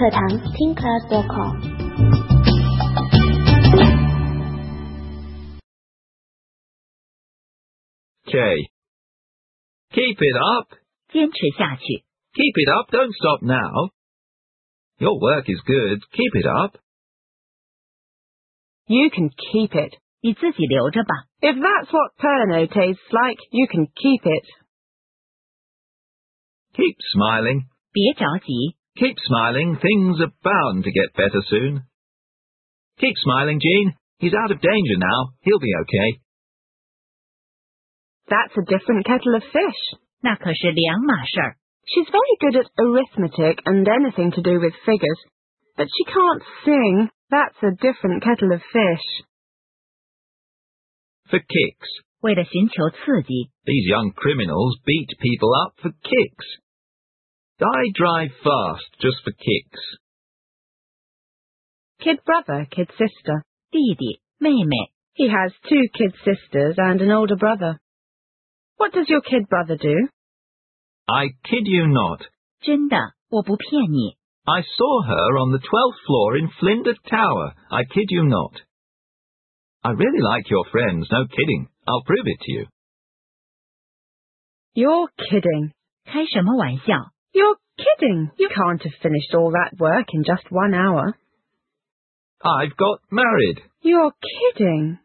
课堂 TeenClass.com。 K. Keep it up. 坚持下去。 Keep it up, don't stop now. Your work is good, keep it up. You can keep it. 你自己留着吧。 If that's what Pernod tastes like, you can keep it. Keep smiling. 别着急。 Keep smiling, things are bound to get better soon. Keep smiling, Jean. He's out of danger now, he'll be okay. That's a different kettle of fish. 那可是两码事儿。 She's very good at arithmetic and anything to do with figures, but she can't sing. That's a different kettle of fish. For kicks. 为了寻求刺激， These young criminals beat people up for kicks. I drive fast just for kicks. Kid brother, kid sister. 弟弟、妹妹， He has 2 kid sisters and an older brother. What does your kid brother do? I kid you not. 真的，我不骗你。 I saw her on the 12th floor in Flinders Tower. I kid you not. I really like your friends, no kidding. I'll prove it to you. You're kidding. 开什么玩笑？ You're kidding. You can't have finished all that work in just 1 hour. I've got married. You're kidding.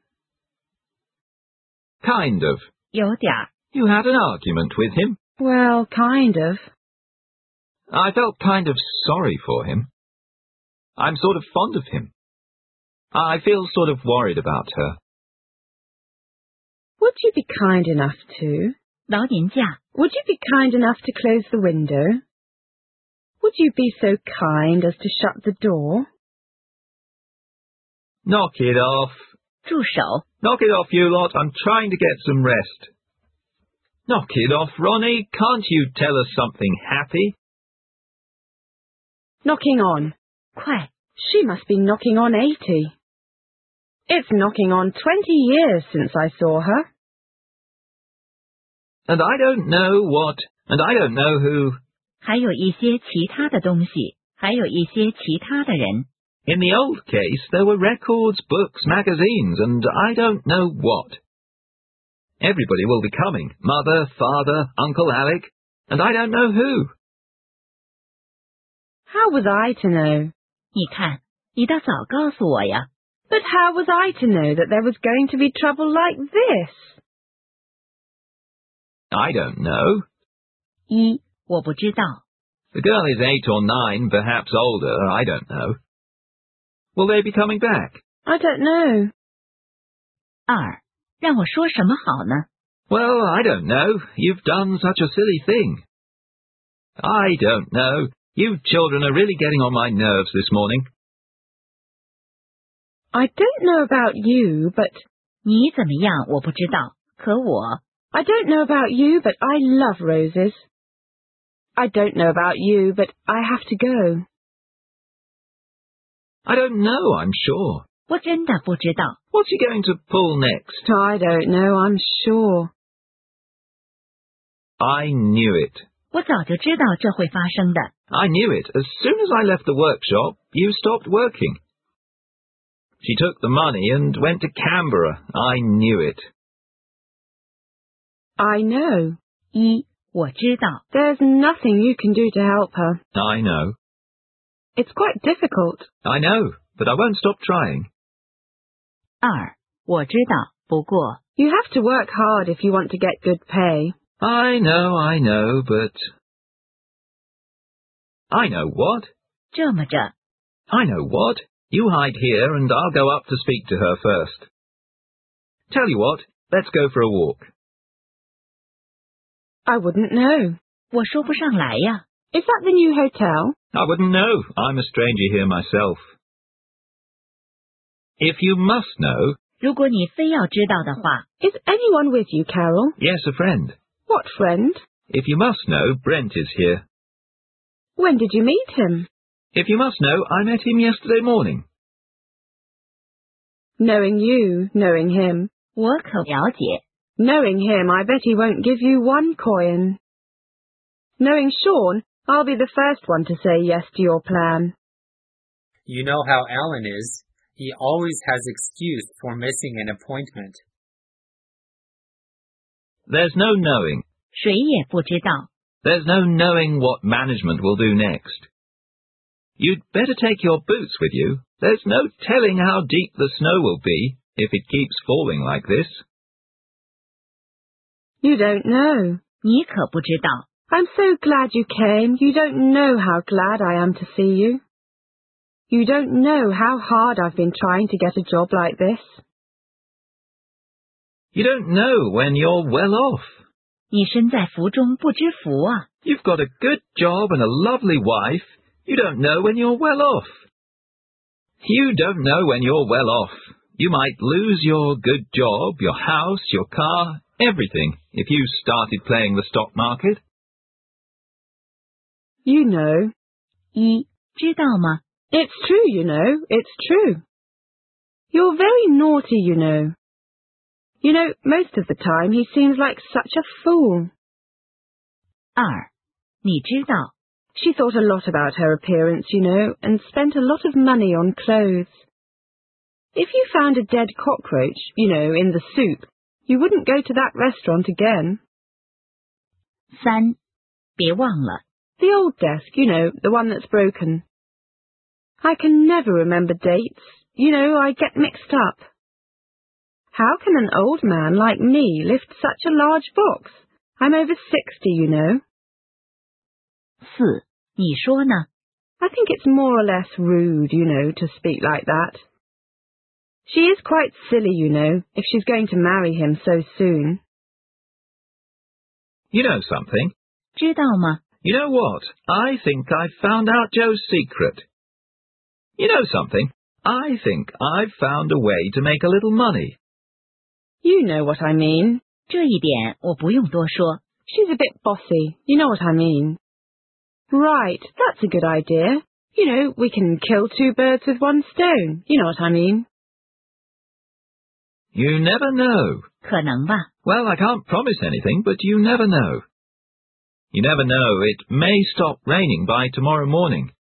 Kind of. 有点儿。 You had an argument with him. Well, kind of. I felt kind of sorry for him. I'm sort of fond of him. I feel sort of worried about her. Would you be kind enough to? 劳您驾， Would you be kind enough to close the window? Would you be so kind as to shut the door? Knock it off. 住手！ Knock it off, you lot. I'm trying to get some rest. Knock it off, Ronnie. Can't you tell us something happy? Knocking on. 快， She must be knocking on 80. It's knocking on 20 years since I saw her. And I don't know what, and I don't know who. 还有一些其他的东西，还有一些其他的人。 In the old case, there were records, books, magazines, and I don't know what. Everybody will be coming. Mother, father, Uncle Alec, and I don't know who. How was I to know? 你看，你倒早告诉我呀。 But how was I to know that there was going to be trouble like this? I don't know. 一，我不知道。 The girl is 8 or 9, perhaps older, I don't know. Will they be coming back? I don't know. 二，让我说什么好呢？ Well, I don't know. You've done such a silly thing. I don't know. You children are really getting on my nerves this morning. I don't know about you, but... 你怎么样我不知道，可我 I don't know about you, but I love roses. I don't know about you, but I have to go. I don't know, I'm sure. 我真的不知道。 What's he going to pull next? I don't know, I'm sure. I knew it. 我早就知道这会发生的。 I knew it. As soon as I left the workshop, you stopped working. She took the money and went to Canberra. I knew it. I know. 一，我知道。 There's nothing you can do to help her. I know. It's quite difficult. I know, but I won't stop trying. 二，我知道，不过 You have to work hard if you want to get good pay. I know, but... I know what? 这么着， I know what? You hide here and I'll go up to speak to her first. Tell you what, let's go for a walk. I wouldn't know. 我说不上来呀。 Is that the new hotel? I wouldn't know. I'm a stranger here myself. If you must know... 如果你非要知道的话， Is anyone with you, Carol? Yes, a friend. What friend? If you must know, Brent is here. When did you meet him? If you must know, I met him yesterday morning. Knowing you, knowing him. 我可了解。 Knowing him, I bet he won't give you 1 coin. Knowing Sean, I'll be the first one to say yes to your plan. You know how Alan is. He always has excuse for missing an appointment. There's no knowing. 谁也不知道。 There's no knowing what management will do next. You'd better take your boots with you. There's no telling how deep the snow will be if it keeps falling like this. You don't know. 你可不知道。 I'm so glad you came. You don't know how glad I am to see you. You don't know how hard I've been trying to get a job like this. You don't know when you're well off. 你身在福中不知福啊！ You've got a good job and a lovely wife. You don't know when you're well off. You don't know when you're well off. You might lose your good job, your house, your car, everything, if you started playing the stock market. You know. 一，知道吗？ It's true, you know. It's true. You're very naughty, you know. You know, most of the time he seems like such a fool. 二，你知道。 She thought a lot about her appearance, you know, and spent a lot of money on clothes. If you found a dead cockroach, you know, in the soup, you wouldn't go to that restaurant again. 三，别忘了。 The old desk, you know, the one that's broken. I can never remember dates. You know, I get mixed up. How can an old man like me lift such a large box? I'm over 60, you know. 四，你说呢？ I think it's more or less rude, you know, to speak like that. She is quite silly, you know, if she's going to marry him so soon. You know something? 知道吗？ You know what? I think I've found out Joe's secret. You know something? I think I've found a way to make a little money. You know what I mean. 这一点我不用多说。 She's a bit bossy. You know what I mean. Right, that's a good idea. You know, we can kill two birds with one stone. You know what I mean. You never know. 可能吧。 Well, I can't promise anything, but you never know. You never know. It may stop raining by tomorrow morning.